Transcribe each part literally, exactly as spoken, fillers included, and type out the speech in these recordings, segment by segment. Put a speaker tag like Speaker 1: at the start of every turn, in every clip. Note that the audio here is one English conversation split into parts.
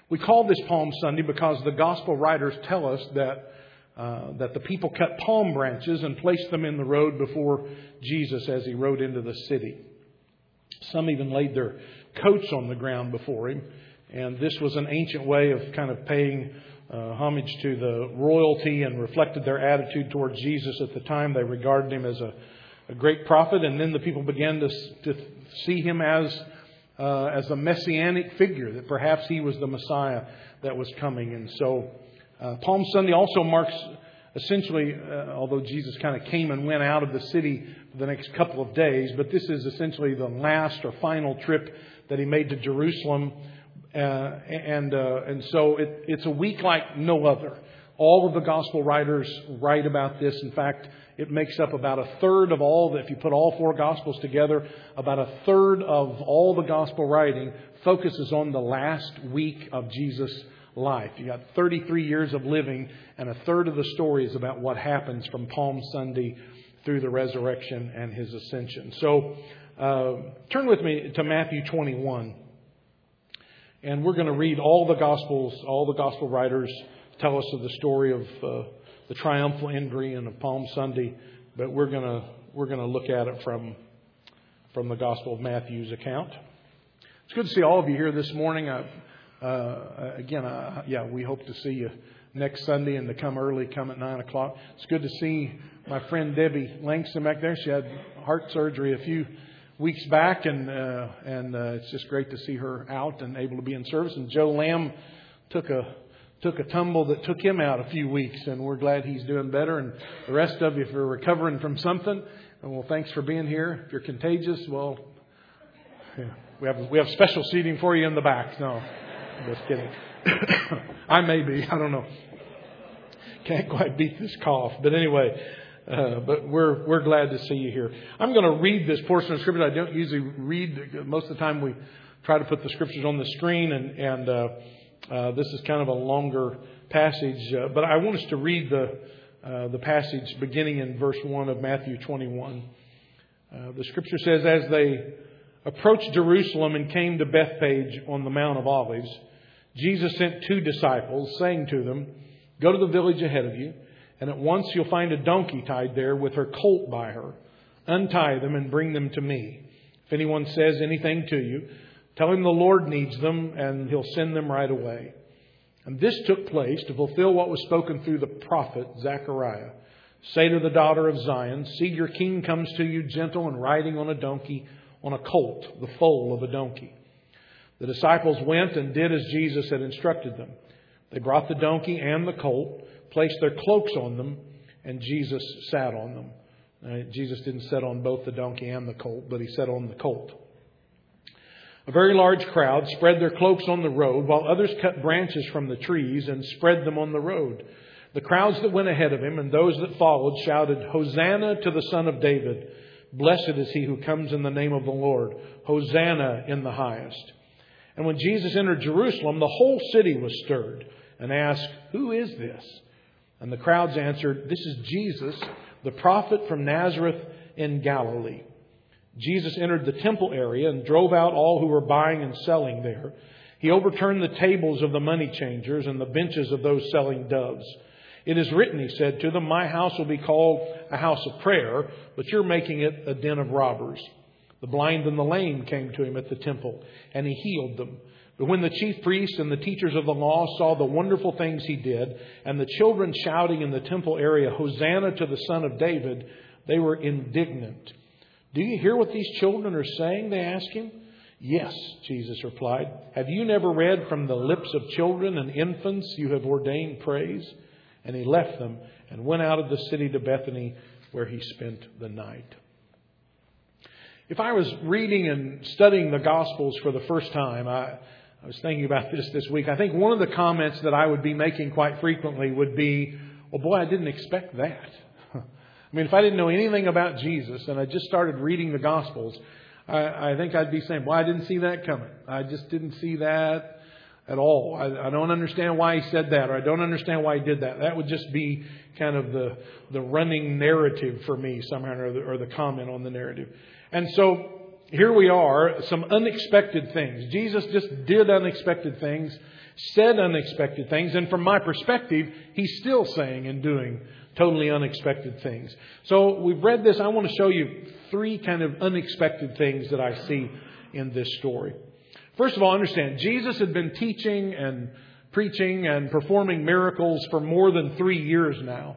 Speaker 1: We call this Palm Sunday because the Gospel writers tell us that uh, that the people cut palm branches and placed them in the road before Jesus as He rode into the city. Some even laid their coats on the ground before Him. And this was an ancient way of kind of paying uh, homage to the royalty and reflected their attitude towards Jesus at the time. They regarded Him as a, a great prophet. And then the people began to, to see Him as, uh, as a messianic figure, that perhaps He was the Messiah that was coming. And so uh, Palm Sunday also marks essentially, uh, although Jesus kind of came and went out of the city for the next couple of days, but this is essentially the last or final trip that He made to Jerusalem. Uh, and uh, and so it, it's a week like no other. All of the gospel writers write about this. In fact, it makes up about a third of all, if you put all four gospels together, about a third of all the gospel writing focuses on the last week of Jesus' life. You got thirty-three years of living, and a third of the story is about what happens from Palm Sunday through the resurrection and His ascension. So uh, turn with me to Matthew twenty-one. And we're going to read all the Gospels, all the Gospel writers tell us of the story of uh, the triumphal entry and of Palm Sunday, but we're going to we're going to look at it from from the Gospel of Matthew's account. It's good to see all of you here this morning. I, uh, again, uh, yeah, we hope to see you next Sunday and to come early, come at nine o'clock. It's good to see my friend Debbie Langston back there. She had heart surgery a few weeks back, and uh, and uh, it's just great to see her out and able to be in service. And Joe Lamb took a took a tumble that took him out a few weeks, and we're glad he's doing better. And the rest of you, if you're recovering from something, well, thanks for being here. If you're contagious, well, yeah, we have we have special seating for you in the back. No, I'm just kidding. I may be. I don't know. Can't quite beat this cough, but anyway. Uh, but we're we're glad to see you here. I'm going to read this portion of Scripture. I don't usually read. Most of the time we try to put the Scriptures on the screen, and, and uh, uh, this is kind of a longer passage. Uh, but I want us to read the uh, the passage beginning in verse one of Matthew twenty-one. Uh, the Scripture says, as they approached Jerusalem and came to Bethphage on the Mount of Olives, Jesus sent two disciples, saying to them, "Go to the village ahead of you, and at once you'll find a donkey tied there with her colt by her. Untie them and bring them to me. If anyone says anything to you, tell him the Lord needs them, and He'll send them right away." And this took place to fulfill what was spoken through the prophet Zechariah. "Say to the daughter of Zion, see, your king comes to you gentle and riding on a donkey, on a colt, the foal of a donkey." The disciples went and did as Jesus had instructed them. They brought the donkey and the colt, placed their cloaks on them, and Jesus sat on them. Uh, Jesus didn't sit on both the donkey and the colt, but He sat on the colt. A very large crowd spread their cloaks on the road, while others cut branches from the trees and spread them on the road. The crowds that went ahead of Him and those that followed shouted, "Hosanna to the Son of David! Blessed is He who comes in the name of the Lord! Hosanna in the highest!" And when Jesus entered Jerusalem, the whole city was stirred and asked, "Who is this?" And the crowds answered, "This is Jesus, the prophet from Nazareth in Galilee." Jesus entered the temple area and drove out all who were buying and selling there. He overturned the tables of the money changers and the benches of those selling doves. "It is written," He said to them, "My house will be called a house of prayer, but you're making it a den of robbers." The blind and the lame came to Him at the temple, and He healed them. But when the chief priests and the teachers of the law saw the wonderful things He did, and the children shouting in the temple area, "Hosanna to the Son of David," they were indignant. "Do you hear what these children are saying?" they asked Him. "Yes," Jesus replied. "Have you never read, from the lips of children and infants you have ordained praise?" And He left them and went out of the city to Bethany, where He spent the night. If I was reading and studying the Gospels for the first time, I... I was thinking about this this week. I think one of the comments that I would be making quite frequently would be, "Well, boy, I didn't expect that." I mean, if I didn't know anything about Jesus and I just started reading the Gospels, I, I think I'd be saying, "Well, I didn't see that coming. I just didn't see that at all. I, I don't understand why He said that, or I don't understand why He did that." That would just be kind of the the running narrative for me somehow, or the, or the comment on the narrative. And so here we are, some unexpected things. Jesus just did unexpected things, said unexpected things, and from my perspective, He's still saying and doing totally unexpected things. So we've read this. I want to show you three kind of unexpected things that I see in this story. First of all, understand, Jesus had been teaching and preaching and performing miracles for more than three years now.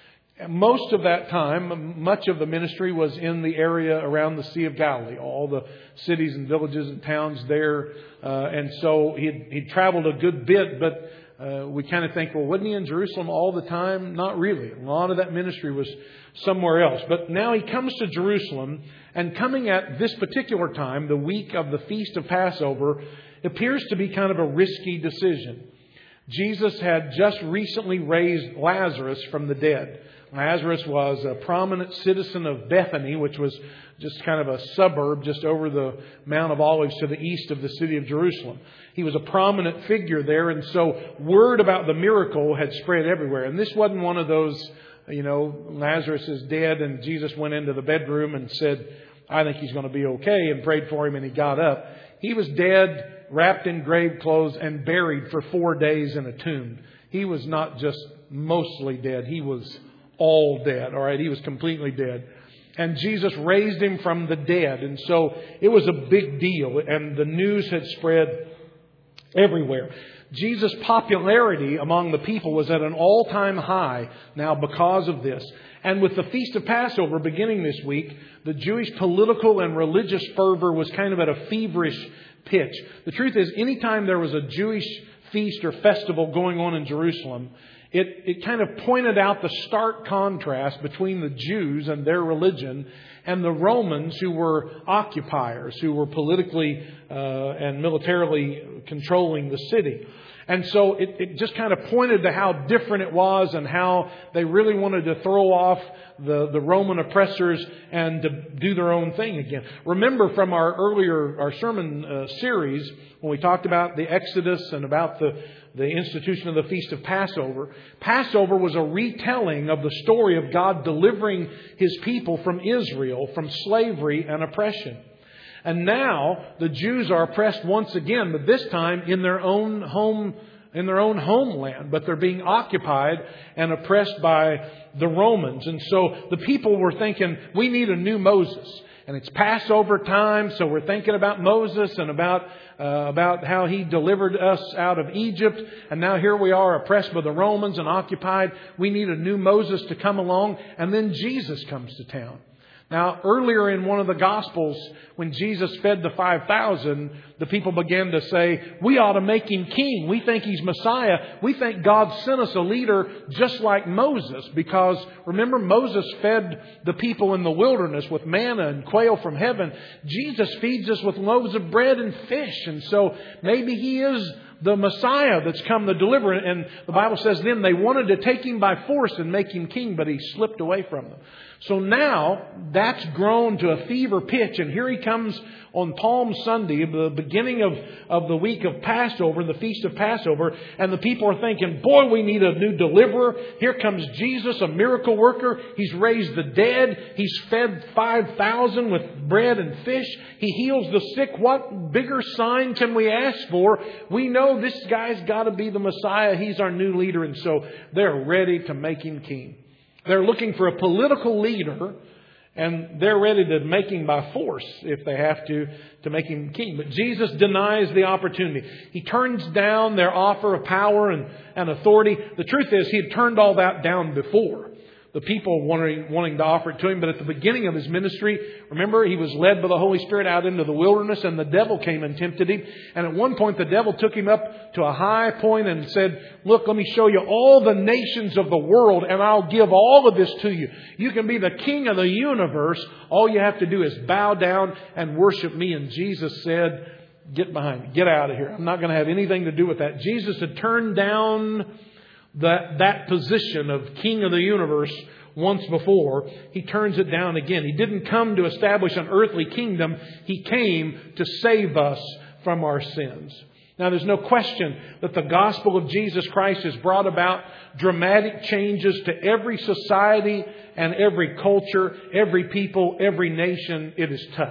Speaker 1: Most of that time, much of the ministry was in the area around the Sea of Galilee, all the cities and villages and towns there. Uh, and so he'd, he'd traveled a good bit, but uh, we kind of think, well, wasn't he in Jerusalem all the time? Not really. A lot of that ministry was somewhere else. But now he comes to Jerusalem, and coming at this particular time, the week of the Feast of Passover, appears to be kind of a risky decision. Jesus had just recently raised Lazarus from the dead. Lazarus was a prominent citizen of Bethany, which was just kind of a suburb just over the Mount of Olives to the east of the city of Jerusalem. He was a prominent figure there, and so word about the miracle had spread everywhere. And this wasn't one of those, you know, Lazarus is dead and Jesus went into the bedroom and said, I think he's going to be okay, and prayed for him and he got up. He was dead, wrapped in grave clothes, and buried for four days in a tomb. He was not just mostly dead. He was all dead. All right. He was completely dead. And Jesus raised him from the dead. And so it was a big deal. And the news had spread everywhere. Jesus' popularity among the people was at an all-time high now because of this. And with the Feast of Passover beginning this week, the Jewish political and religious fervor was kind of at a feverish pitch. The truth is, anytime there was a Jewish feast or festival going on in Jerusalem, It, it kind of pointed out the stark contrast between the Jews and their religion and the Romans, who were occupiers, who were politically uh, and militarily controlling the city. And so it, it just kind of pointed to how different it was and how they really wanted to throw off the, the Roman oppressors and to do their own thing again. Remember from our earlier our sermon uh, series when we talked about the Exodus and about the the institution of the Feast of Passover. Passover was a retelling of the story of God delivering His people from Israel, from slavery and oppression. And now the Jews are oppressed once again, but this time in their own home, in their own homeland. But they're being occupied and oppressed by the Romans. And so the people were thinking, we need a new Moses. And it's Passover time, so we're thinking about Moses and about uh, about how he delivered us out of Egypt. And now here we are oppressed by the Romans and occupied. We need a new Moses to come along. And then Jesus comes to town. Now, earlier in one of the Gospels, when Jesus fed the five thousand, the people began to say, we ought to make Him king. We think He's Messiah. We think God sent us a leader just like Moses. Because, remember, Moses fed the people in the wilderness with manna and quail from heaven. Jesus feeds us with loaves of bread and fish. And so maybe He is the Messiah that's come to deliver. And the Bible says then they wanted to take Him by force and make Him king, but He slipped away from them. So now that's grown to a fever pitch, and here He comes on Palm Sunday, the beginning of, of the week of Passover, the Feast of Passover, and the people are thinking, boy, we need a new deliverer. Here comes Jesus, a miracle worker. He's raised the dead. He's fed five thousand with bread and fish. He heals the sick. What bigger sign can we ask for? We know this guy's got to be the Messiah. He's our new leader, and so they're ready to make Him king. They're looking for a political leader, and they're ready to make Him by force if they have to, to make Him king. But Jesus denies the opportunity. He turns down their offer of power and, and authority. The truth is, He had turned all that down before. The people wanting, wanting to offer it to Him. But at the beginning of His ministry, remember, He was led by the Holy Spirit out into the wilderness, and the devil came and tempted Him. And at one point, the devil took Him up to a high point and said, look, let me show you all the nations of the world, and I'll give all of this to you. You can be the king of the universe. All you have to do is bow down and worship me. And Jesus said, get behind me. Get out of here. I'm not going to have anything to do with that. Jesus had turned down that that position of king of the universe once before. He turns it down again. He didn't come to establish an earthly kingdom. He came to save us from our sins. Now, there's no question that the gospel of Jesus Christ has brought about dramatic changes to every society and every culture, every people, every nation it has touched.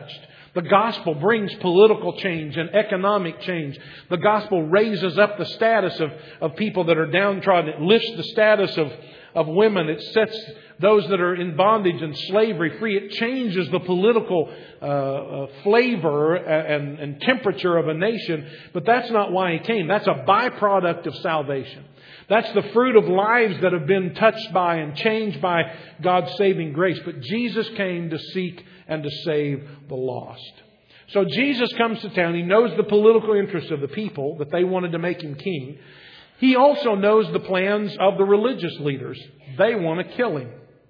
Speaker 1: The gospel brings political change and economic change. The gospel raises up the status of, of people that are downtrodden. It lifts the status of, of women. It sets those that are in bondage and slavery free. It changes the political uh, uh, flavor and, and temperature of a nation. But that's not why He came. That's a byproduct of salvation. That's the fruit of lives that have been touched by and changed by God's saving grace. But Jesus came to seek and to save the lost. So Jesus comes to town. He knows the political interests of the people, that they wanted to make Him king. He also knows the plans of the religious leaders. They want to kill Him.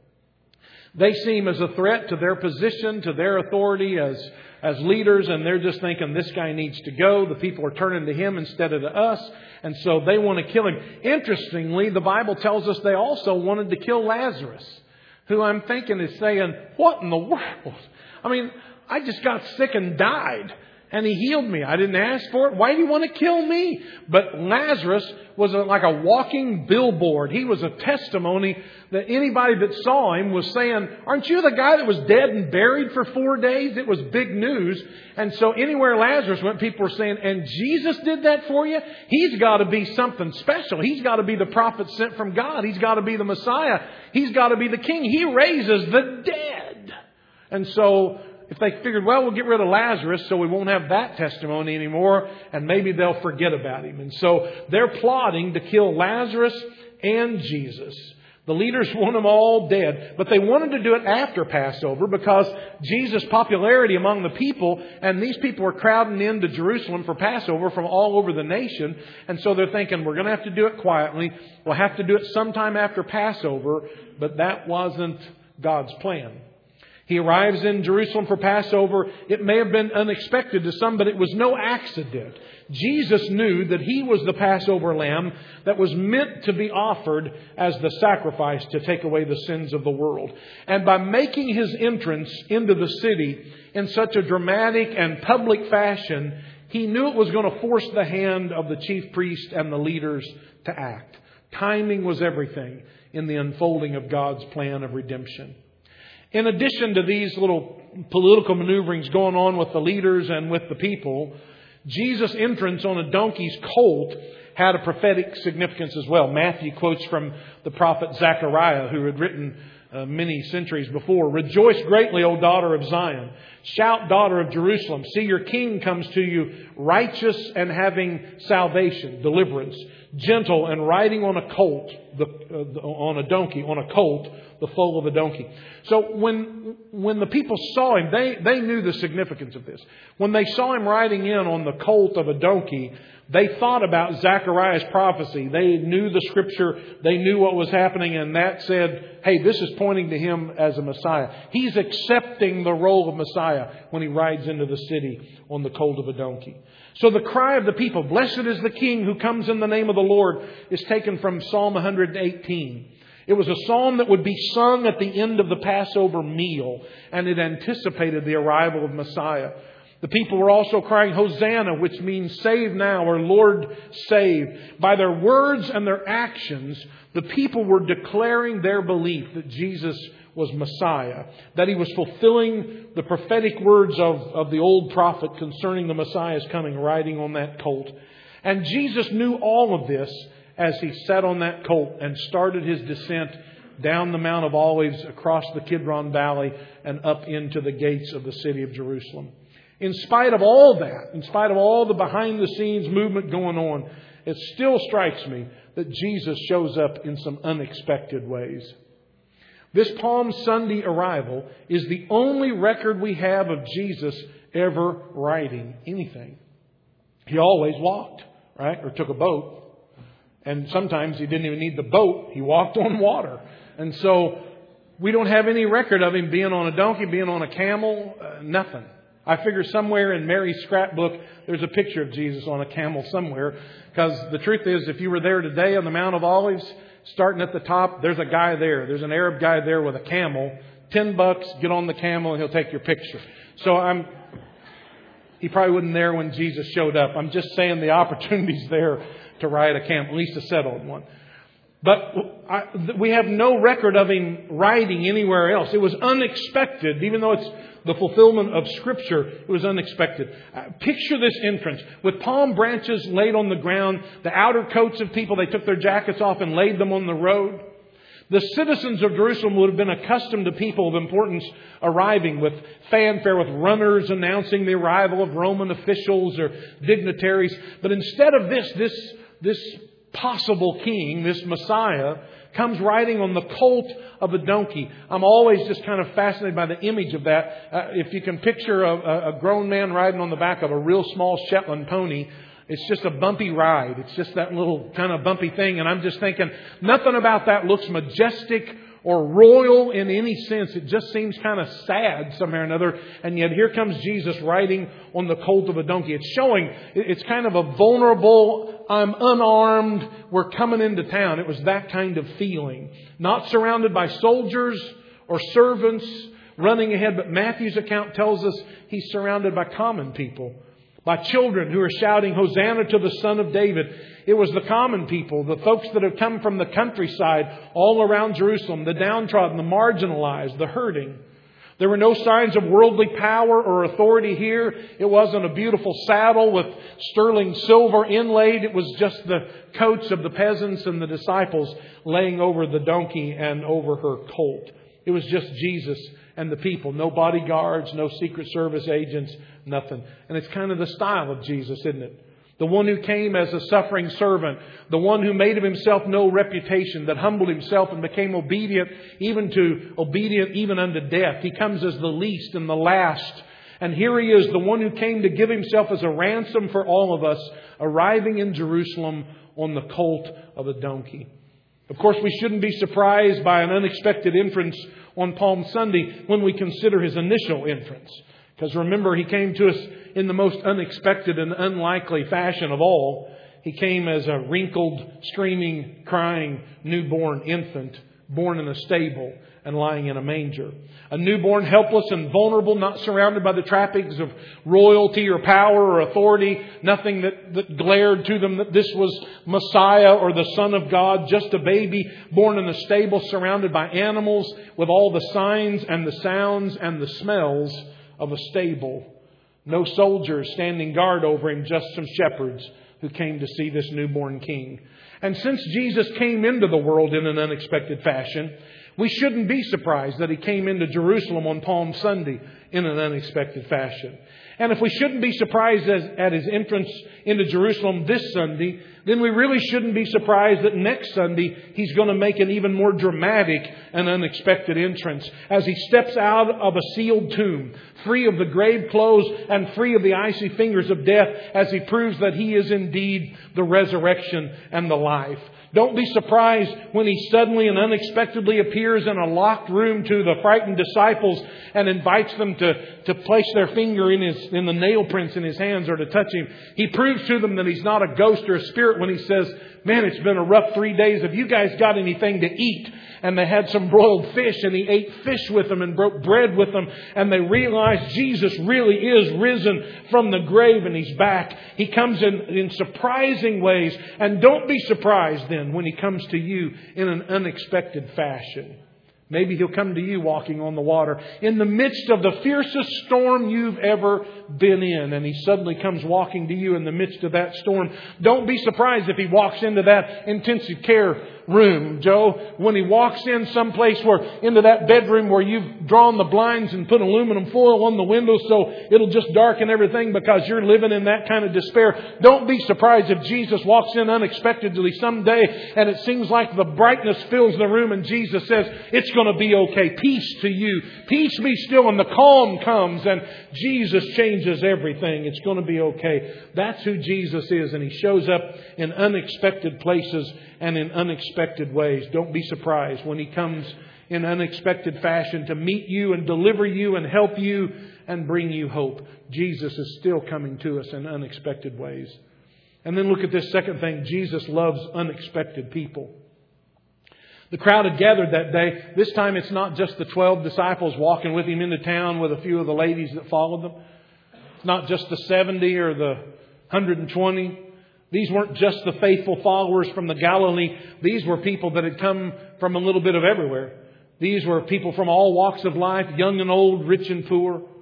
Speaker 1: They see Him as a threat to their position, to their authority as, as leaders, and they're just thinking this guy needs to go. The people are turning to him instead of to us, and so they want to kill him. Interestingly, the Bible tells us they also wanted to kill Lazarus, who I'm thinking is saying, what in the world? I mean, I just got sick and died, and He healed me. I didn't ask for it. Why do you want to kill me? But Lazarus was a, like a walking billboard. He was a testimony that anybody that saw him was saying, aren't you the guy that was dead and buried for four days? It was big news. And so anywhere Lazarus went, people were saying, and Jesus did that for you? He's got to be something special. He's got to be the prophet sent from God. He's got to be the Messiah. He's got to be the King. He raises the dead. And so if they figured, well, we'll get rid of Lazarus so we won't have that testimony anymore, and maybe they'll forget about him. And so they're plotting to kill Lazarus and Jesus. The leaders want them all dead, but they wanted to do it after Passover because Jesus' popularity among the people, and these people were crowding into Jerusalem for Passover from all over the nation. And so they're thinking, we're going to have to do it quietly. We'll have to do it sometime after Passover, but that wasn't God's plan. He arrives in Jerusalem for Passover. It may have been unexpected to some, but it was no accident. Jesus knew that He was the Passover lamb that was meant to be offered as the sacrifice to take away the sins of the world. And by making His entrance into the city in such a dramatic and public fashion, He knew it was going to force the hand of the chief priest and the leaders to act. Timing was everything in the unfolding of God's plan of redemption. In addition to these little political maneuverings going on with the leaders and with the people, Jesus' entrance on a donkey's colt had a prophetic significance as well. Matthew quotes from the prophet Zechariah, who had written uh, many centuries before, "Rejoice greatly, O daughter of Zion. Shout, daughter of Jerusalem. See, your king comes to you, righteous and having salvation, deliverance, gentle and riding on a colt, the, uh, the, on a donkey, on a colt, the foal of a donkey." So when when the people saw Him, they, they knew the significance of this. When they saw Him riding in on the colt of a donkey, they thought about Zechariah's prophecy. They knew the Scripture. They knew what was happening, and that said, hey, this is pointing to Him as a Messiah. He's accepting the role of Messiah when He rides into the city on the colt of a donkey. So the cry of the people, "Blessed is the King who comes in the name of the Lord," is taken from Psalm one hundred eighteen. It was a psalm that would be sung at the end of the Passover meal, and it anticipated the arrival of Messiah. The people were also crying, "Hosanna," which means save now, or Lord save. By their words and their actions, the people were declaring their belief that Jesus was Messiah, that He was fulfilling the prophetic words of, of the old prophet concerning the Messiah's coming, riding on that colt. And Jesus knew all of this as He sat on that colt and started His descent down the Mount of Olives, across the Kidron Valley, and up into the gates of the city of Jerusalem. In spite of all that, in spite of all the behind-the-scenes movement going on, it still strikes me that Jesus shows up in some unexpected ways. This Palm Sunday arrival is the only record we have of Jesus ever riding anything. He always walked, right? Or took a boat. And sometimes He didn't even need the boat. He walked on water. And so we don't have any record of Him being on a donkey, being on a camel, uh, nothing. I figure somewhere in Mary's scrapbook there's a picture of Jesus on a camel somewhere. Because the truth is, if you were there today on the Mount of Olives, starting at the top, there's a guy there. There's an Arab guy there with a camel. Ten bucks, get on the camel and he'll take your picture. So I'm... He probably wasn't there when Jesus showed up. I'm just saying the opportunity's there to ride a camel, at least to set on one. But I, we have no record of Him riding anywhere else. It was unexpected, even though it's the fulfillment of Scripture. It was unexpected. Uh, picture this entrance with palm branches laid on the ground, the outer coats of people, they took their jackets off and laid them on the road. The citizens of Jerusalem would have been accustomed to people of importance arriving with fanfare, with runners announcing the arrival of Roman officials or dignitaries. But instead of this, this, this possible king, this Messiah, comes riding on the colt of a donkey. I'm always just kind of fascinated by the image of that. Uh, if you can picture a, a grown man riding on the back of a real small Shetland pony, it's just a bumpy ride. It's just that little kind of bumpy thing. And I'm just thinking, nothing about that looks majestic or royal in any sense. It just seems kind of sad somehow or another. And yet here comes Jesus riding on the colt of a donkey. It's showing, it's kind of a vulnerable, I'm unarmed, we're coming into town. It was that kind of feeling. Not surrounded by soldiers or servants running ahead. But Matthew's account tells us he's surrounded by common people. By children who are shouting, Hosanna to the Son of David. It was the common people, the folks that have come from the countryside all around Jerusalem, the downtrodden, the marginalized, the hurting. There were no signs of worldly power or authority here. It wasn't a beautiful saddle with sterling silver inlaid. It was just the coats of the peasants and the disciples laying over the donkey and over her colt. It was just Jesus and the people. No bodyguards, no Secret Service agents, nothing. And it's kind of the style of Jesus, isn't it? The one who came as a suffering servant. The one who made of himself no reputation. That humbled himself and became obedient, even to obedient even unto death. He comes as the least and the last. And here he is, the one who came to give himself as a ransom for all of us, arriving in Jerusalem on the colt of a donkey. Of course, we shouldn't be surprised by an unexpected entrance on Palm Sunday when we consider his initial entrance. Because remember, he came to us in the most unexpected and unlikely fashion of all. He came as a wrinkled, screaming, crying newborn infant, born in a stable and lying in a manger. A newborn, helpless and vulnerable, not surrounded by the trappings of royalty or power or authority. Nothing that, that glared to them that this was Messiah or the Son of God. Just a baby born in a stable, surrounded by animals with all the signs and the sounds and the smells of a stable. No soldiers standing guard over him, just some shepherds who came to see this newborn king. And since Jesus came into the world in an unexpected fashion, we shouldn't be surprised that he came into Jerusalem on Palm Sunday in an unexpected fashion. And if we shouldn't be surprised at his entrance into Jerusalem this Sunday, then we really shouldn't be surprised that next Sunday he's going to make an even more dramatic and unexpected entrance as he steps out of a sealed tomb, free of the grave clothes and free of the icy fingers of death, as he proves that he is indeed the resurrection and the life. Don't be surprised when he suddenly and unexpectedly appears in a locked room to the frightened disciples and invites them to, to place their finger in his in the nail prints in his hands or to touch him. He proves to them that he's not a ghost or a spirit when he says, man, it's been a rough three days. Have you guys got anything to eat? And they had some broiled fish, and he ate fish with them and broke bread with them. And they realized Jesus really is risen from the grave and he's back. He comes in, in surprising ways. And don't be surprised then when he comes to you in an unexpected fashion. Maybe he'll come to you walking on the water in the midst of the fiercest storm you've ever been in. And he suddenly comes walking to you in the midst of that storm. Don't be surprised if he walks into that intensive care room, Joe. When he walks in someplace where, into that bedroom where you've drawn the blinds and put aluminum foil on the windows so it'll just darken everything because you're living in that kind of despair. Don't be surprised if Jesus walks in unexpectedly someday and it seems like the brightness fills the room and Jesus says, it's going to be okay. Peace to you. Peace be still. And the calm comes and Jesus changes everything. It's going to be okay. That's who Jesus is. And he shows up in unexpected places and in unexpected ways. Don't be surprised when he comes in unexpected fashion to meet you and deliver you and help you and bring you hope. Jesus is still coming to us in unexpected ways. And then look at this second thing. Jesus loves unexpected people. The crowd had gathered that day. This time it's not just the twelve disciples walking with him into town with a few of the ladies that followed them. It's not just the seventy or the one hundred twenty. These weren't just the faithful followers from the Galilee. These were people that had come from a little bit of everywhere. These were people from all walks of life, young and old, rich and poor.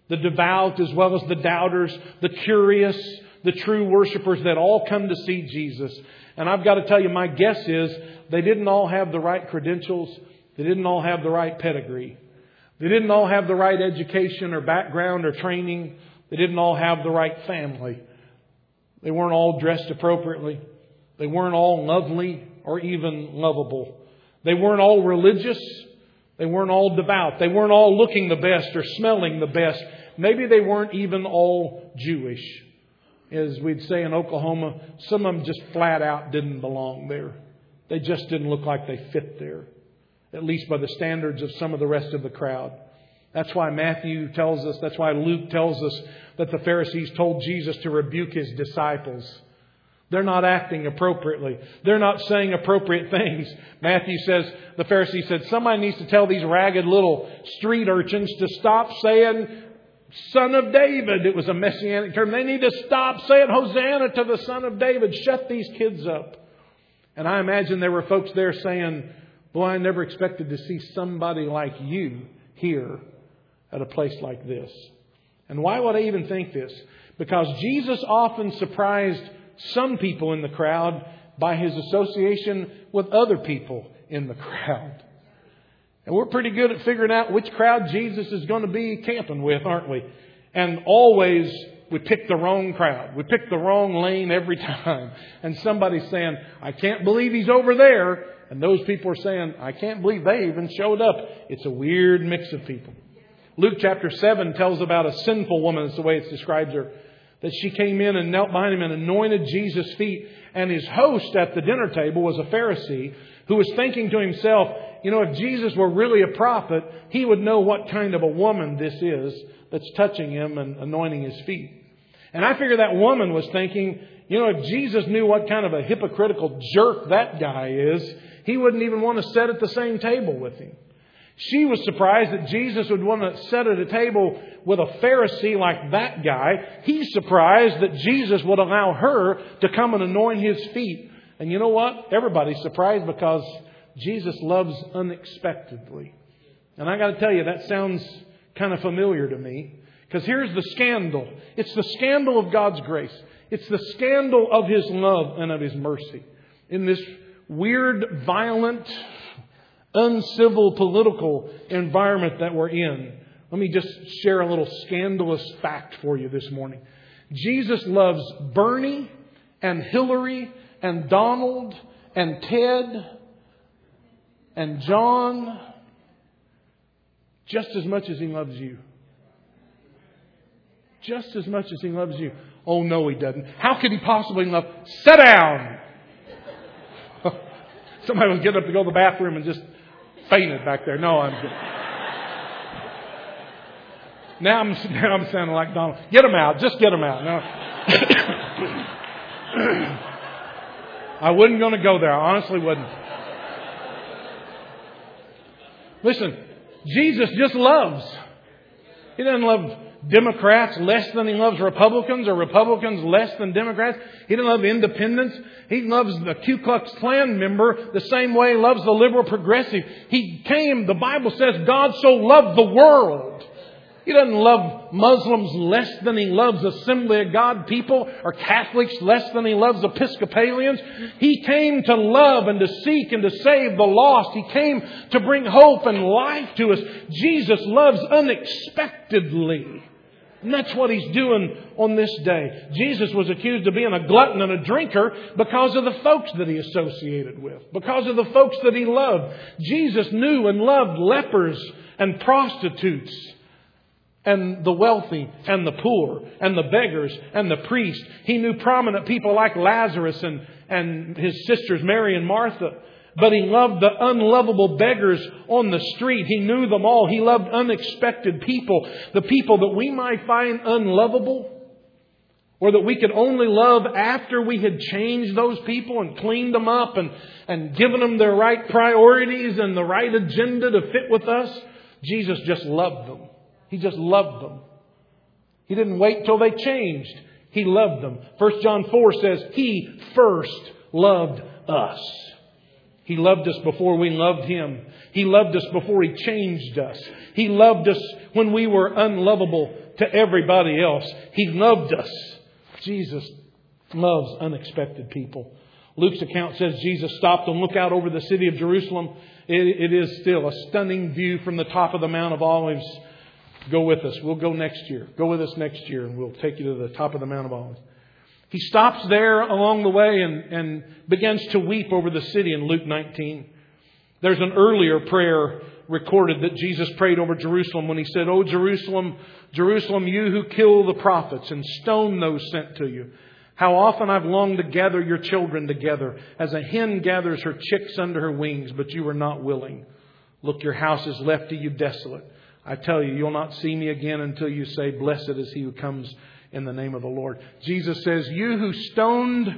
Speaker 1: the devout as well as the doubters, the curious, the true worshipers that all come to see Jesus. And I've got to tell you, my guess is they didn't all have the right credentials. They didn't all have the right pedigree. They didn't all have the right education or background or training. They didn't all have the right family. They weren't all dressed appropriately. They weren't all lovely or even lovable. They weren't all religious. They weren't all devout. They weren't all looking the best or smelling the best. Maybe they weren't even all Jewish. As we'd say in Oklahoma, some of them just flat out didn't belong there. They just didn't look like they fit there, at least by the standards of some of the rest of the crowd. That's why Matthew tells us, that's why Luke tells us that the Pharisees told Jesus to rebuke His disciples. They're not acting appropriately. They're not saying appropriate things. Matthew says, the Pharisee said, somebody needs to tell these ragged little street urchins to stop saying, Son of David. It was a messianic term. They need to stop saying, Hosanna to the Son of David. Shut these kids up. And I imagine there were folks there saying, boy, I never expected to see somebody like you here at a place like this. And why would I even think this? Because Jesus often surprised some people in the crowd by His association with other people in the crowd. And we're pretty good at figuring out which crowd Jesus is going to be camping with, aren't we? And always we pick the wrong crowd. We pick the wrong lane every time. And somebody's saying, I can't believe He's over there. And those people are saying, I can't believe they even showed up. It's a weird mix of people. Luke chapter seven tells about a sinful woman. That's the way it describes her. That she came in and knelt behind Him and anointed Jesus' feet. And his host at the dinner table was a Pharisee who was thinking to himself, you know, if Jesus were really a prophet, he would know what kind of a woman this is that's touching him and anointing his feet. And I figure that woman was thinking, you know, if Jesus knew what kind of a hypocritical jerk that guy is, he wouldn't even want to sit at the same table with him. She was surprised that Jesus would want to sit at a table with a Pharisee like that guy. He's surprised that Jesus would allow her to come and anoint His feet. And you know what? Everybody's surprised because Jesus loves unexpectedly. And I got to tell you, that sounds kind of familiar to me. Because here's the scandal. It's the scandal of God's grace. It's the scandal of His love and of His mercy. In this weird, violent, uncivil political environment that we're in, let me just share a little scandalous fact for you this morning. Jesus loves Bernie and Hillary and Donald and Ted and John just as much as He loves you. Just as much as He loves you. Oh, no, He doesn't. How could He possibly love? Sit down! Somebody was getting up to go to the bathroom and just fainted back there. No, I'm kidding. Now I'm, now I'm sounding like Donald. Get him out. Just get him out. No. I wasn't going to go there. I honestly wasn't. Listen, Jesus just loves. He doesn't love Democrats less than He loves Republicans, or Republicans less than Democrats. He doesn't love independents. He loves the Ku Klux Klan member the same way He loves the liberal progressive. He came, the Bible says, God so loved the world. He doesn't love Muslims less than He loves Assembly of God people, or Catholics less than He loves Episcopalians. He came to love and to seek and to save the lost. He came to bring hope and life to us. Jesus loves unexpectedly. And that's what He's doing on this day. Jesus was accused of being a glutton and a drinker because of the folks that He associated with, because of the folks that He loved. Jesus knew and loved lepers and prostitutes, and the wealthy and the poor and the beggars and the priests. He knew prominent people like Lazarus and, and his sisters Mary and Martha. But He loved the unlovable beggars on the street. He knew them all. He loved unexpected people. The people that we might find unlovable, or that we could only love after we had changed those people and cleaned them up and, and given them their right priorities and the right agenda to fit with us. Jesus just loved them. He just loved them. He didn't wait till they changed. He loved them. First John four says, He first loved us. He loved us before we loved Him. He loved us before He changed us. He loved us when we were unlovable to everybody else. He loved us. Jesus loves unexpected people. Luke's account says Jesus stopped and looked out over the city of Jerusalem. It, it is still a stunning view from the top of the Mount of Olives. Go with us. We'll go next year. Go with us next year and we'll take you to the top of the Mount of Olives. He stops there along the way and, and begins to weep over the city in Luke nineteen. There's an earlier prayer recorded that Jesus prayed over Jerusalem when He said, "O Jerusalem, Jerusalem, you who kill the prophets and stone those sent to you. How often I've longed to gather your children together as a hen gathers her chicks under her wings, but you were not willing. Look, your house is left to you desolate. I tell you, you'll not see me again until you say, blessed is he who comes in the name of the Lord." Jesus says, you who stoned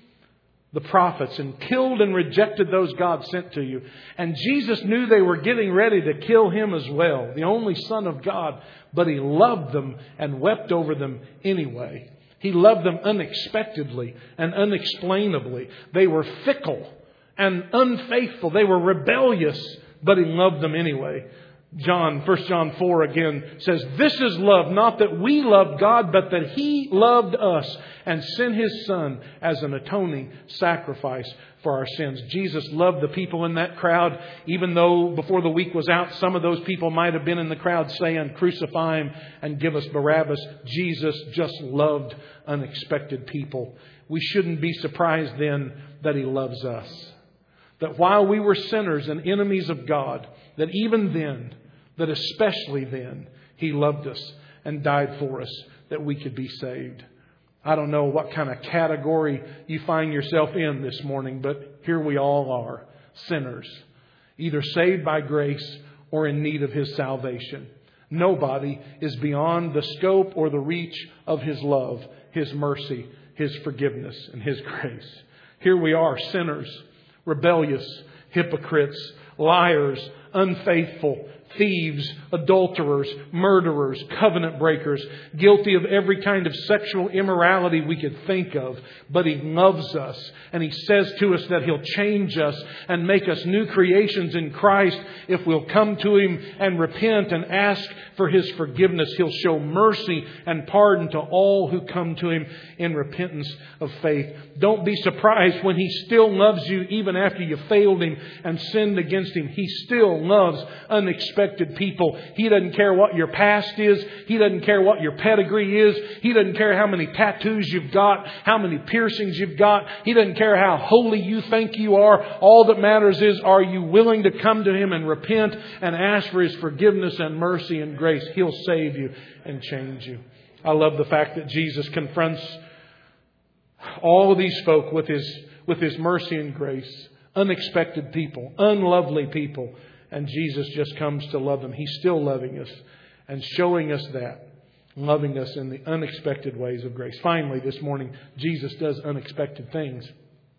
Speaker 1: the prophets and killed and rejected those God sent to you. And Jesus knew they were getting ready to kill Him as well, the only Son of God. But He loved them and wept over them anyway. He loved them unexpectedly and unexplainably. They were fickle and unfaithful. They were rebellious, but He loved them anyway. John, First John four again says, this is love, not that we loved God, but that He loved us and sent His Son as an atoning sacrifice for our sins. Jesus loved the people in that crowd, even though before the week was out, some of those people might have been in the crowd saying, crucify Him and give us Barabbas. Jesus just loved unexpected people. We shouldn't be surprised then that He loves us. That while we were sinners and enemies of God, that even then, that especially then, He loved us and died for us that we could be saved. I don't know what kind of category you find yourself in this morning, but here we all are, sinners, either saved by grace or in need of His salvation. Nobody is beyond the scope or the reach of His love, His mercy, His forgiveness, and His grace. Here we are, sinners, rebellious, hypocrites, liars, unfaithful, thieves, adulterers, murderers, covenant breakers, guilty of every kind of sexual immorality we could think of. But He loves us, and He says to us that He'll change us and make us new creations in Christ if we'll come to Him and repent and ask for His forgiveness. He'll show mercy and pardon to all who come to Him in repentance of faith. Don't be surprised when He still loves you even after you failed Him and sinned against Him. He still loves unexpected people. He doesn't care what your past is. He doesn't care what your pedigree is. He doesn't care how many tattoos you've got, how many piercings you've got. He doesn't care how holy you think you are. All that matters is, are you willing to come to Him and repent and ask for His forgiveness and mercy and grace? He'll save you and change you. I love the fact that Jesus confronts all of these folk with His, with His mercy and grace. Unexpected people, unlovely people. And Jesus just comes to love them. He's still loving us and showing us that. Loving us in the unexpected ways of grace. Finally, this morning, Jesus does unexpected things.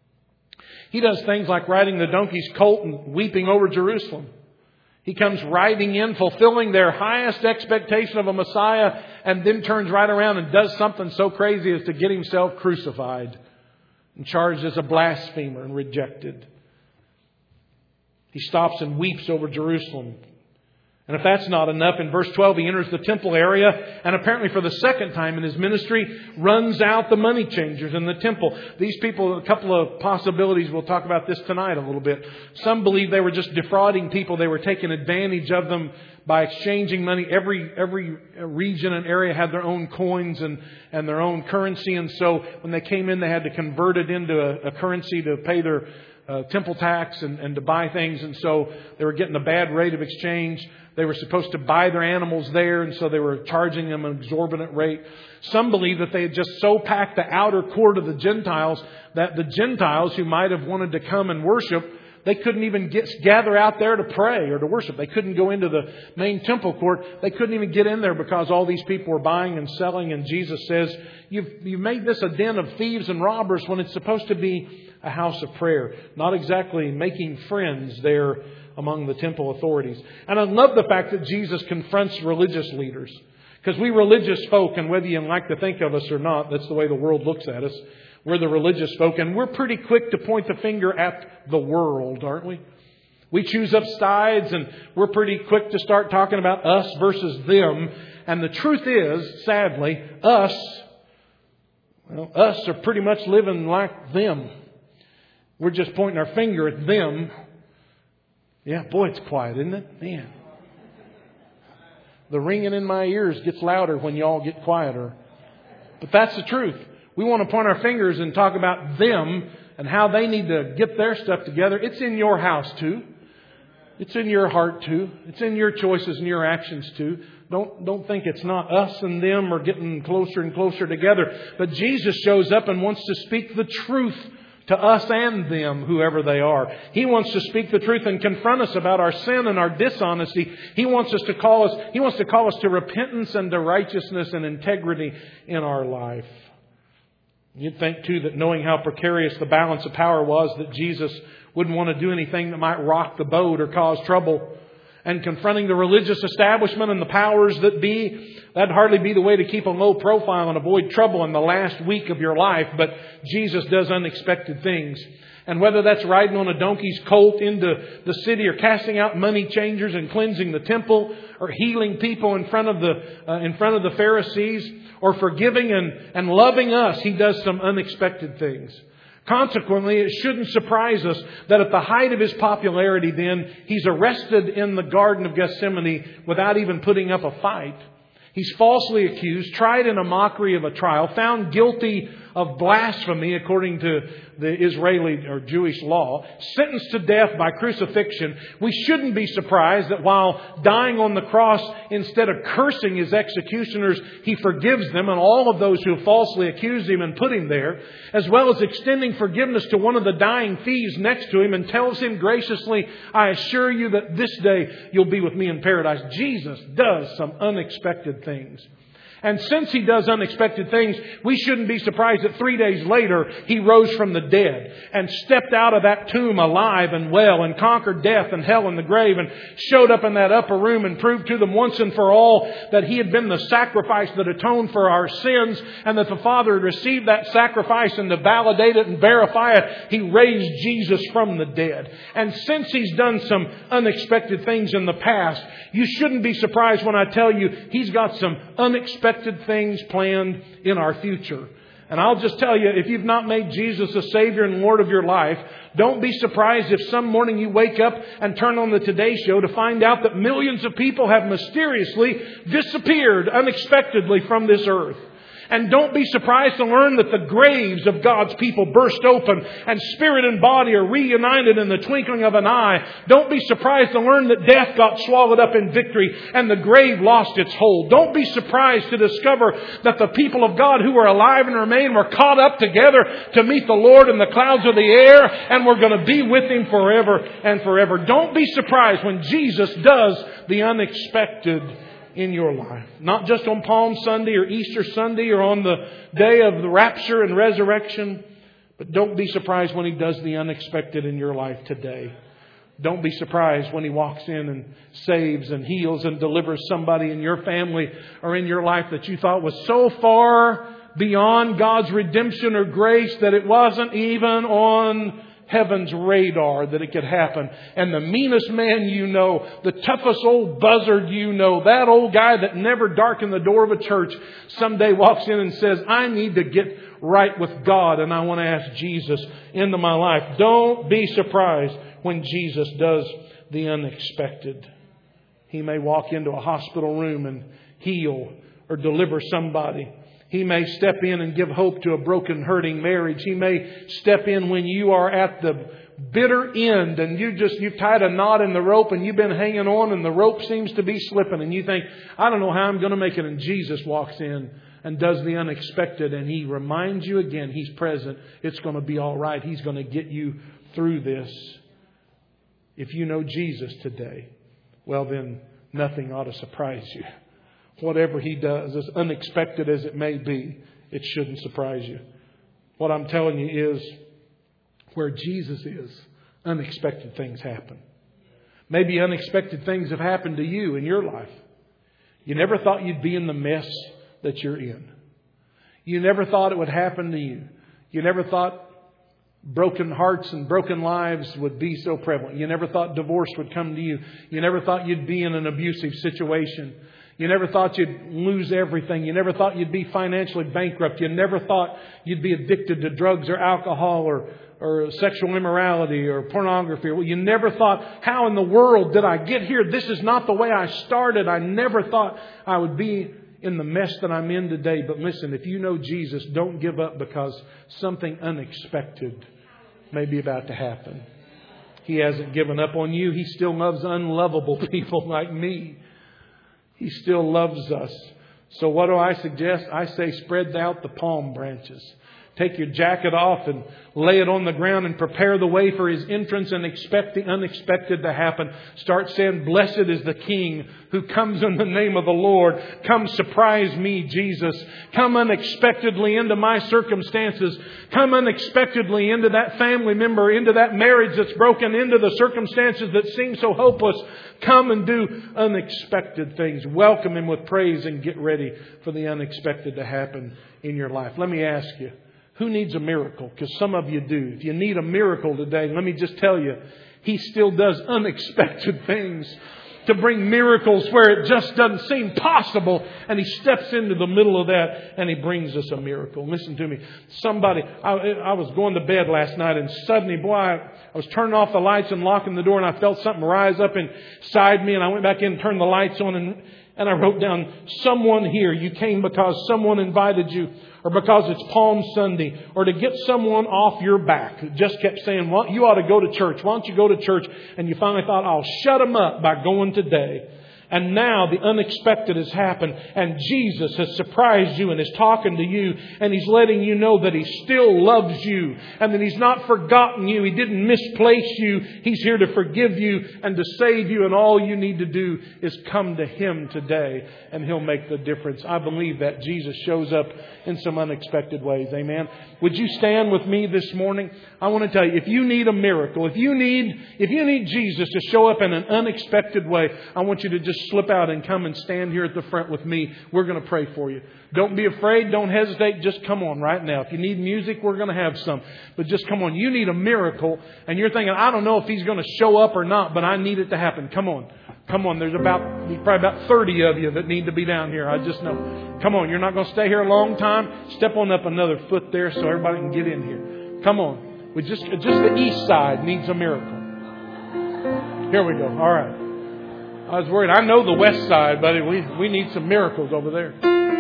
Speaker 1: He does things like riding the donkey's colt and weeping over Jerusalem. He comes riding in, fulfilling their highest expectation of a Messiah, and then turns right around and does something so crazy as to get Himself crucified and charged as a blasphemer and rejected. He stops and weeps over Jerusalem. And if that's not enough, in verse twelve, He enters the temple area and apparently for the second time in His ministry runs out the money changers in the temple. These people, a couple of possibilities, we'll talk about this tonight a little bit. Some believe they were just defrauding people. They were taking advantage of them by exchanging money. Every every region and area had their own coins and, and their own currency. And so when they came in, they had to convert it into a, a currency to pay their Uh, temple tax and, and to buy things. And so they were getting a bad rate of exchange. They were supposed to buy their animals there, and so they were charging them an exorbitant rate. Some believe that they had just so packed the outer court of the Gentiles that the Gentiles who might have wanted to come and worship, they couldn't even get gather out there to pray or to worship. They couldn't go into the main temple court. They couldn't even get in there because all these people were buying and selling. And Jesus says, you've, you've made this a den of thieves and robbers when it's supposed to be a house of prayer. Not exactly making friends there among the temple authorities. And I love the fact that Jesus confronts religious leaders. Because we religious folk, and whether you like to think of us or not, that's the way the world looks at us. We're the religious folk, and we're pretty quick to point the finger at the world, aren't we? We choose up sides, and we're pretty quick to start talking about us versus them. And the truth is, sadly, us, well, us are pretty much living like them. We're just pointing our finger at them. Yeah, boy, it's quiet, isn't it? Man. The ringing in my ears gets louder when y'all get quieter. But that's the truth. We want to point our fingers and talk about them and how they need to get their stuff together. It's in your house too. It's in your heart too. It's in your choices and your actions too. Don't, don't think it's not us and them are getting closer and closer together. But Jesus shows up and wants to speak the truth to us and them, whoever they are. He wants to speak the truth and confront us about our sin and our dishonesty. He wants us to call us, He wants to call us to repentance and to righteousness and integrity in our life. You'd think too that knowing how precarious the balance of power was, that Jesus wouldn't want to do anything that might rock the boat or cause trouble. And confronting the religious establishment and the powers that be, that'd hardly be the way to keep a low profile and avoid trouble in the last week of your life. But Jesus does unexpected things. And whether that's riding on a donkey's colt into the city, or casting out money changers and cleansing the temple, or healing people in front of the uh, in front of the Pharisees, or forgiving and, and loving us, He does some unexpected things. Consequently, it shouldn't surprise us that at the height of His popularity then, He's arrested in the Garden of Gethsemane without even putting up a fight. He's falsely accused, tried in a mockery of a trial, found guilty of blasphemy according to the Israeli or Jewish law, sentenced to death by crucifixion. We shouldn't be surprised that while dying on the cross, instead of cursing His executioners, He forgives them and all of those who falsely accused Him and put Him there, as well as extending forgiveness to one of the dying thieves next to Him and tells him graciously, I assure you that this day you'll be with me in paradise. Jesus does some unexpected things. And since He does unexpected things, we shouldn't be surprised that three days later He rose from the dead and stepped out of that tomb alive and well and conquered death and hell and the grave and showed up in that upper room and proved to them once and for all that He had been the sacrifice that atoned for our sins, and that the Father had received that sacrifice, and to validate it and verify it, He raised Jesus from the dead. And since He's done some unexpected things in the past, you shouldn't be surprised when I tell you He's got some unexpected things planned in our future. And I'll just tell you, if you've not made Jesus the Savior and Lord of your life, don't be surprised if some morning you wake up and turn on the Today Show to find out that millions of people have mysteriously disappeared unexpectedly from this earth. And don't be surprised to learn that the graves of God's people burst open and spirit and body are reunited in the twinkling of an eye. Don't be surprised to learn that death got swallowed up in victory and the grave lost its hold. Don't be surprised to discover that the people of God who were alive and remain were caught up together to meet the Lord in the clouds of the air, and we're going to be with Him forever and forever. Don't be surprised when Jesus does the unexpected in your life. Not just on Palm Sunday or Easter Sunday or on the day of the rapture and resurrection. But don't be surprised when He does the unexpected in your life today. Don't be surprised when He walks in and saves and heals and delivers somebody in your family or in your life that you thought was so far beyond God's redemption or grace that it wasn't even on heaven's radar that it could happen. And the meanest man you know, the toughest old buzzard you know, that old guy that never darkened the door of a church, someday walks in and says, I need to get right with God and I want to ask Jesus into my life. Don't be surprised when Jesus does the unexpected. He may walk into a hospital room and heal or deliver somebody. He may step in and give hope to a broken, hurting marriage. He may step in when you are at the bitter end and you just, you've tied a knot in the rope and you've been hanging on and the rope seems to be slipping and you think, I don't know how I'm going to make it. And Jesus walks in and does the unexpected and He reminds you again, He's present. It's going to be all right. He's going to get you through this. If you know Jesus today, well then nothing ought to surprise you. Whatever He does, as unexpected as it may be, it shouldn't surprise you. What I'm telling you is, where Jesus is, unexpected things happen. Maybe unexpected things have happened to you in your life. You never thought you'd be in the mess that you're in. You never thought it would happen to you. You never thought broken hearts and broken lives would be so prevalent. You never thought divorce would come to you. You never thought you'd be in an abusive situation. You never thought you'd lose everything. You never thought you'd be financially bankrupt. You never thought you'd be addicted to drugs or alcohol or, or sexual immorality or pornography. Well, you never thought, how in the world did I get here? This is not the way I started. I never thought I would be in the mess that I'm in today. But listen, if you know Jesus, don't give up because something unexpected may be about to happen. He hasn't given up on you. He still loves unlovable people like me. He still loves us. So what do I suggest? I say spread out the palm branches. Take your jacket off and lay it on the ground and prepare the way for His entrance and expect the unexpected to happen. Start saying, blessed is the King who comes in the name of the Lord. Come surprise me, Jesus. Come unexpectedly into my circumstances. Come unexpectedly into that family member, into that marriage that's broken, into the circumstances that seem so hopeless. Come and do unexpected things. Welcome Him with praise and get ready for the unexpected to happen in your life. Let me ask you, who needs a miracle? Because some of you do. If you need a miracle today, let me just tell you, He still does unexpected things to bring miracles where it just doesn't seem possible. And He steps into the middle of that and He brings us a miracle. Listen to me. Somebody, I, I was going to bed last night and suddenly, boy, I, I was turning off the lights and locking the door and I felt something rise up inside me and I went back in and turned the lights on and, and I wrote down, someone here, you came because someone invited you, or because it's Palm Sunday, or to get someone off your back. Just kept saying, well, you ought to go to church. Why don't you go to church? And you finally thought, I'll shut them up by going today. And now the unexpected has happened and Jesus has surprised you and is talking to you and He's letting you know that He still loves you and that He's not forgotten you. He didn't misplace you. He's here to forgive you and to save you, and all you need to do is come to Him today and He'll make the difference. I believe that Jesus shows up in some unexpected ways. Amen. Would you stand with me this morning? I want to tell you, if you need a miracle, if you need, if you need Jesus to show up in an unexpected way, I want you to just slip out and come and stand here at the front with me. We're going to pray for you. Don't be afraid. Don't hesitate. Just come on right now. If you need music, we're going to have some. But just come on. You need a miracle. And you're thinking, I don't know if He's going to show up or not, but I need it to happen. Come on. Come on. There's about, there's probably about thirty of you that need to be down here. I just know. Come on. You're not going to stay here a long time. Step on up another foot there so everybody can get in here. Come on. We just, just the east side needs a miracle. Here we go. All right. I was worried. I know the west side, buddy. We we need some miracles over there.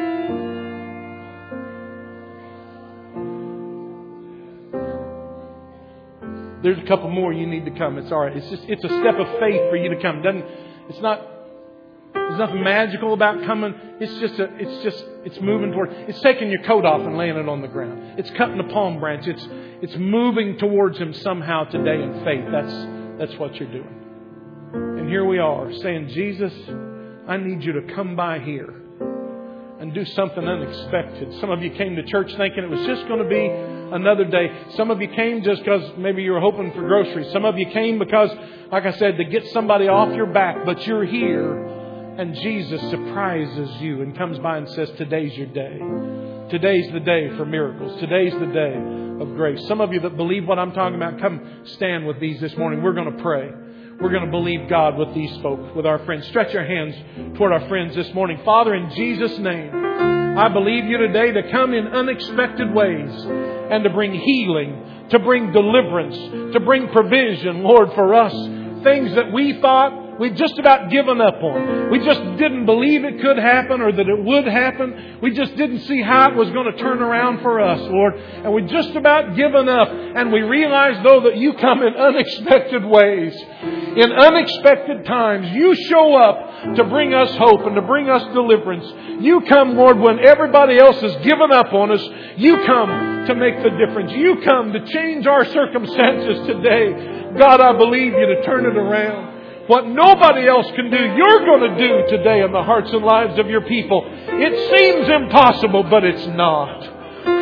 Speaker 1: There's a couple more you need to come. It's all right. It's just it's a step of faith for you to come. Doesn't it's not there's nothing magical about coming. It's just a it's just it's moving toward. It's taking your coat off and laying it on the ground. It's cutting a palm branch. It's it's moving towards Him somehow today in faith. That's that's what you're doing. And here we are saying, Jesus, I need you to come by here and do something unexpected. Some of you came to church thinking it was just going to be another day. Some of you came just because maybe you were hoping for groceries. Some of you came because, like I said, to get somebody off your back. But you're here and Jesus surprises you and comes by and says, today's your day. Today's the day for miracles. Today's the day of grace. Some of you that believe what I'm talking about, come stand with these this morning. We're going to pray. We're going to believe God with these folk, with our friends. Stretch your hands toward our friends this morning. Father, in Jesus' name, I believe you today to come in unexpected ways and to bring healing, to bring deliverance, to bring provision, Lord, for us. Things that we thought we'd just about given up on. We just didn't believe it could happen or that it would happen. We just didn't see how it was going to turn around for us, Lord. And we just about given up. And we realize, though, that you come in unexpected ways. In unexpected times, you show up to bring us hope and to bring us deliverance. You come, Lord, when everybody else has given up on us. You come to make the difference. You come to change our circumstances today. God, I believe you to turn it around. What nobody else can do, you're going to do today in the hearts and lives of your people. It seems impossible, but it's not.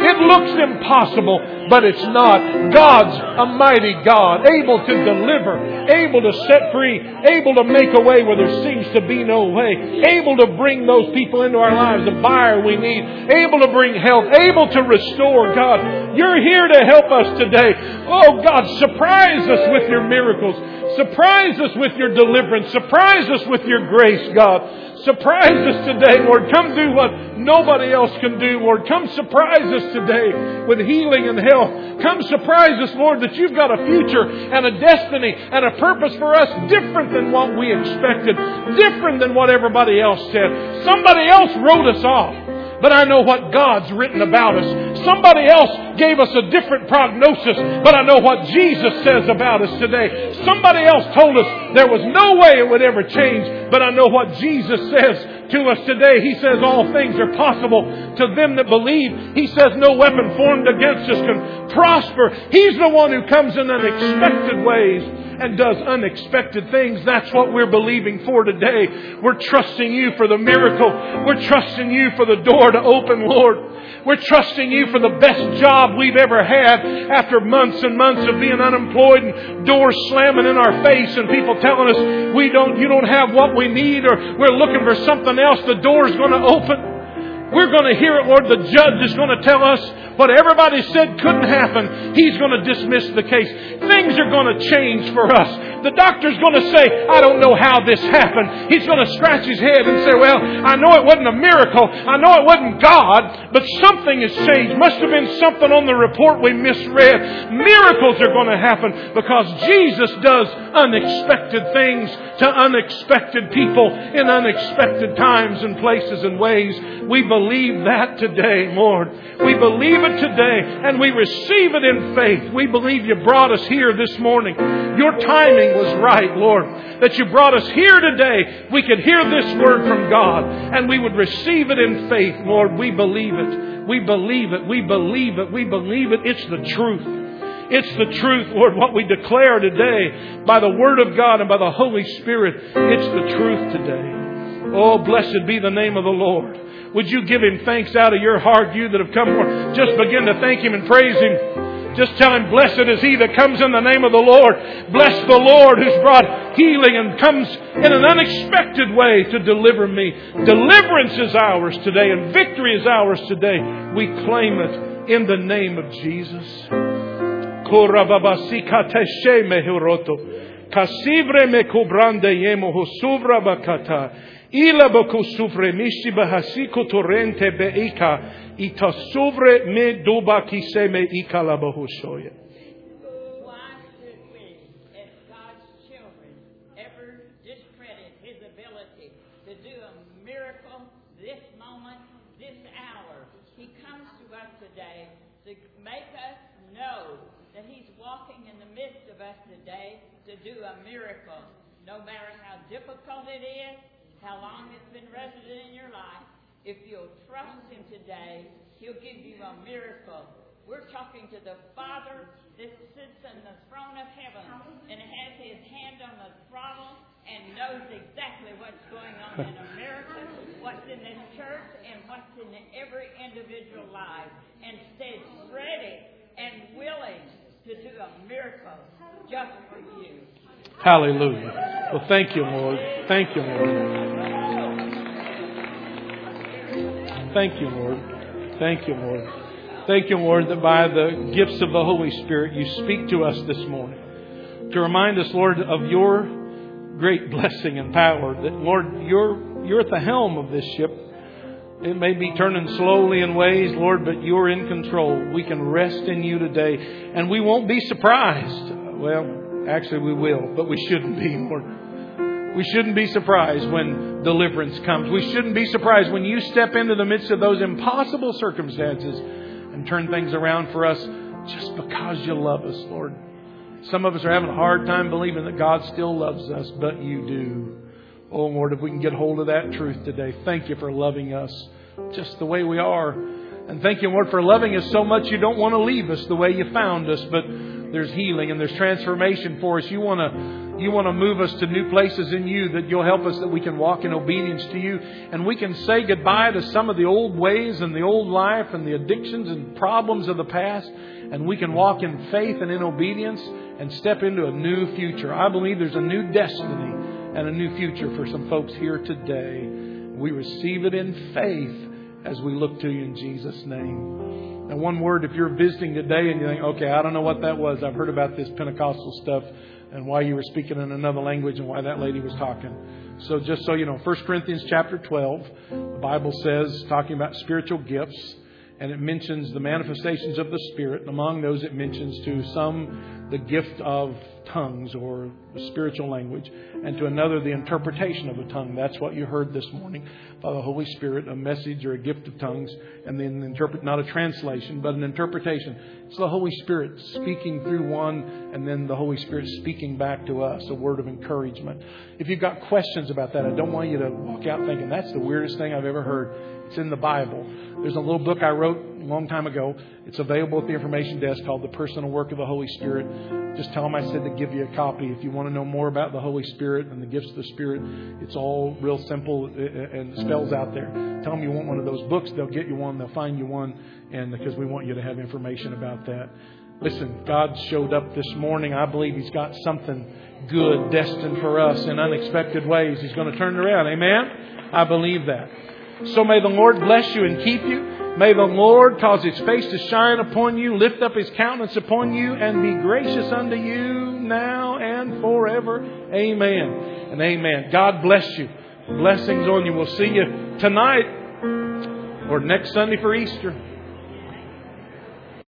Speaker 1: It looks impossible, but it's not. God's a mighty God, able to deliver, able to set free, able to make a way where there seems to be no way, able to bring those people into our lives, the buyer we need, able to bring health, able to restore. God, you're here to help us today. Oh God, surprise us with your miracles. Surprise us with your deliverance. Surprise us with your grace, God. Surprise us today, Lord. Come do what nobody else can do, Lord. Come surprise us today with healing and health. Come surprise us, Lord, that you've got a future and a destiny and a purpose for us different than what we expected, different than what everybody else said. Somebody else wrote us off. But I know what God's written about us. Somebody else gave us a different prognosis, but I know what Jesus says about us today. Somebody else told us there was no way it would ever change, but I know what Jesus says to us today. He says all things are possible to them that believe. He says no weapon formed against us can prosper. He's the one who comes in unexpected ways and does unexpected things. That's what we're believing for today. We're trusting you for the miracle. We're trusting you for the door to open, Lord. We're trusting you for the best job we've ever had after months and months of being unemployed and doors slamming in our face and people telling us we don't, you don't have what we need, or we're looking for something else. The door's going to open. We're going to hear it, Lord. The judge is going to tell us what everybody said couldn't happen. He's going to dismiss the case. Things are going to change for us. The doctor's going to say, I don't know how this happened. He's going to scratch his head and say, well, I know it wasn't a miracle. I know it wasn't God, but something has changed. Must have been something on the report we misread. Miracles are going to happen because Jesus does unexpected things to unexpected people in unexpected times and places and ways. We believe that today, Lord. We believe it today and we receive it in faith. We believe you brought us here this morning. Your timing was right, Lord, that you brought us here today. We could hear this word from God and we would receive it in faith, Lord. We believe it. We believe it. We believe it. We believe it. It's the truth. It's the truth, Lord, what we declare today by the Word of God and by the Holy Spirit. It's the truth today. Oh, blessed be the name of the Lord. Would you give Him thanks out of your heart, you that have come for? Just begin to thank Him and praise Him. Just tell Him, blessed is He that comes in the name of the Lord. Bless the Lord who's brought healing and comes in an unexpected way to deliver me. Deliverance is ours today and victory is ours today. We claim it in the name of Jesus. Kasivre me kubrande yemo husuvra bakata. Ila boku sufre mishi bahasiko torrente beika. Ita suvre me duba kise me ika la bahushoya.
Speaker 2: Why should we, as God's children, ever discredit His ability to do a miracle this moment, this hour? He comes to us today to make us know that He's walking in the midst of us today to do a miracle. No matter how difficult it is, how long it's been resident in your life, if you'll trust Him today, He'll give you a miracle. We're talking to the Father that sits on the throne of heaven and has His hand on the throttle and knows exactly what's going on in America, what's in this church, and what's in every individual life, and stays ready and willing to do a miracle just for you.
Speaker 1: Hallelujah. Well, thank you, Lord. Thank you, Lord. Thank you, Lord. Thank you, Lord. Thank you, Lord, that by the gifts of the Holy Spirit, you speak to us this morning to remind us, Lord, of your great blessing and power. That, Lord, you're, you're at the helm of this ship. It may be turning slowly in ways, Lord, but you're in control. We can rest in you today, and we won't be surprised. Well, actually we will, but we shouldn't be, Lord. We shouldn't be surprised when deliverance comes. We shouldn't be surprised when you step into the midst of those impossible circumstances and turn things around for us just because you love us, Lord. Some of us are having a hard time believing that God still loves us, but you do. Oh, Lord, if we can get hold of that truth today. Thank you for loving us just the way we are. And thank you, Lord, for loving us so much you don't want to leave us the way you found us, but there's healing and there's transformation for us. You want to you want to move us to new places in You, that You'll help us, that we can walk in obedience to You, and we can say goodbye to some of the old ways and the old life and the addictions and problems of the past, and we can walk in faith and in obedience and step into a new future. I believe there's a new destiny and a new future for some folks here today. We receive it in faith as we look to You in Jesus' name. And one word, if you're visiting today and you think, okay, I don't know what that was. I've heard about this Pentecostal stuff and why you were speaking in another language and why that lady was talking. So just so you know, First Corinthians chapter twelve, the Bible says, talking about spiritual gifts, and it mentions the manifestations of the Spirit. And among those, it mentions to some the gift of tongues or spiritual language, and to another the interpretation of a tongue. That's what you heard this morning by the Holy Spirit, a message or a gift of tongues, and then interpret, not a translation, but an interpretation. It's the Holy Spirit speaking through one, and then the Holy Spirit speaking back to us, a word of encouragement. If you've got questions about that, I don't want you to walk out thinking, that's the weirdest thing I've ever heard. It's in the Bible. There's a little book I wrote a long time ago. It's available at the information desk called The Personal Work of the Holy Spirit. Just tell them I said to give you a copy. If you want to know more about the Holy Spirit and the gifts of the Spirit, it's all real simple and spells out there. Tell them you want one of those books. They'll get you one. They'll find you one. And because we want you to have information about that. Listen, God showed up this morning. I believe He's got something good destined for us in unexpected ways. He's going to turn it around. Amen? I believe that. So may the Lord bless you and keep you. May the Lord cause His face to shine upon you, lift up His countenance upon you, and be gracious unto you now and forever. Amen and amen. God bless you. Blessings on you. We'll see you tonight or next Sunday for Easter.